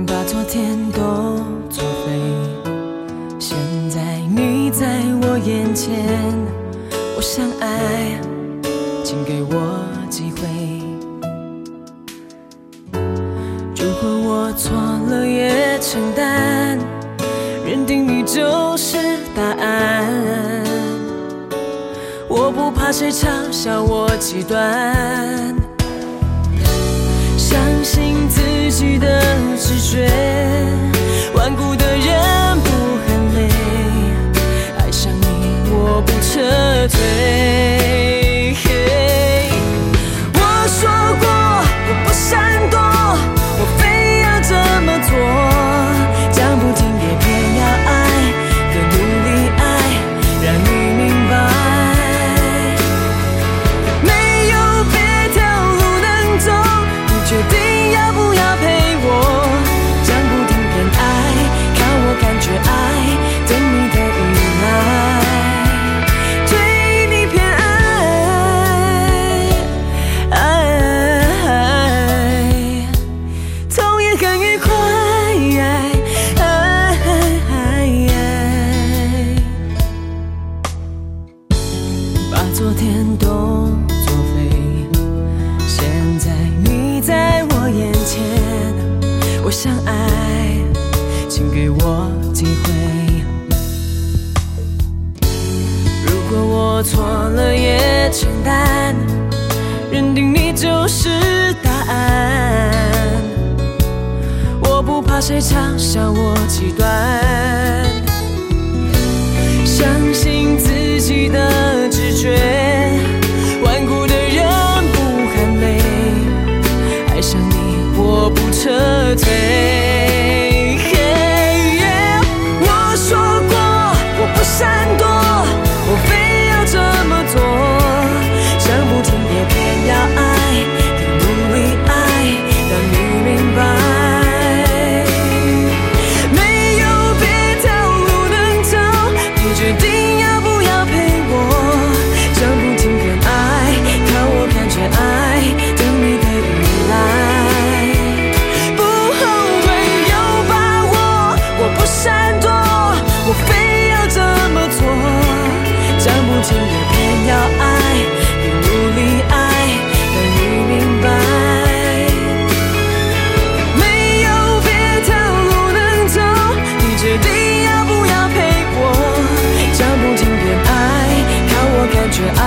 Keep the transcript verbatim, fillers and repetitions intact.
把昨天都作废。现在你在我眼前，我想爱，请给我机会。如果我错了也承担，认定你就是答案。我不怕谁嘲笑我极端，相信自己的直觉，顽固的人不很累，爱上你我不撤退。我说过我不闪躲，我非要这么做，讲不听也偏要爱，更努力爱，让你明白，没有别条路能走，你决定要不要陪我，讲不听偏爱，看我感觉爱，等你的依赖，对你偏爱，爱痛也很愉快，把昨天都作废。现在你在我眼前，我想爱，请给我机会。如果我错了也承担，认定你就是答案。我不怕谁嘲笑我极端，相信自己的直觉，顽固的人不喊累，爱上你我不撤退。我说过我不闪躲，我非要这么做，讲不听也偏要爱，更努力爱，让你明白，没有别条路能走，你决定要不要陪我，讲不听偏爱，看我感觉爱，等你的依赖，不后悔有把握，我不闪躲，我非要这么做，讲不听也偏要爱，更努力爱，让你明白，没有别条路能走，你决定要不要陪我，讲不听偏爱，看我感觉爱。